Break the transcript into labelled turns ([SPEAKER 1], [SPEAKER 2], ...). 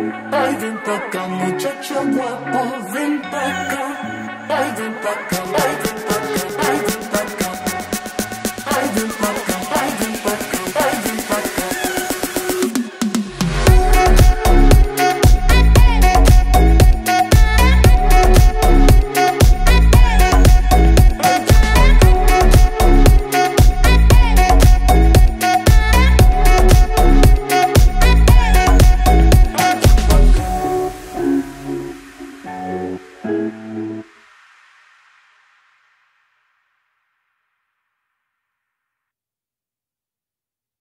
[SPEAKER 1] Ay, ven pa' acá, muchacho guapo, ven pa' acá. Ay, ven pa' acá, ay, ven pa' acá, ay, ven pa' acá. Ay, ven pa' acá, ay, ven